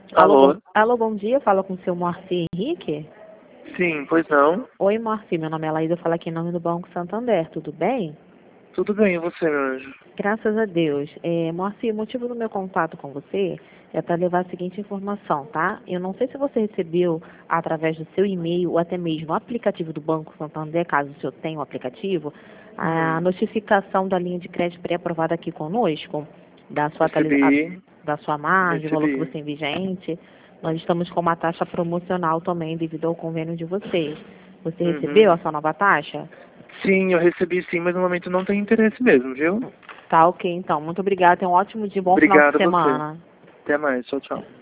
Alô? Alô, bom dia. Fala com o seu Moacir Henrique. Sim, pois não? Oi, Moacir. Meu nome é Laísa. Eu falo aqui em nome do Banco Santander. Tudo bem? Tudo bem, e você, meu anjo? Graças a Deus. Moacir, o motivo do meu contato com você é para levar a seguinte informação, tá? Eu não sei se você recebeu através do seu e-mail ou até mesmo o aplicativo do Banco Santander, caso o senhor tenha o aplicativo, a notificação da linha de crédito pré-aprovada aqui conosco, da sua Recebi, da sua margem, o valor que recebi. você tem vigente. Nós estamos com uma taxa promocional também devido ao convênio de vocês. Você recebeu a Uhum. sua nova taxa? Sim, eu recebi sim, mas no momento não tem interesse mesmo, viu? Tá, ok, então. Muito obrigada. Tenha um ótimo dia, bom final de Obrigado a você. semana. Até mais, tchau, tchau.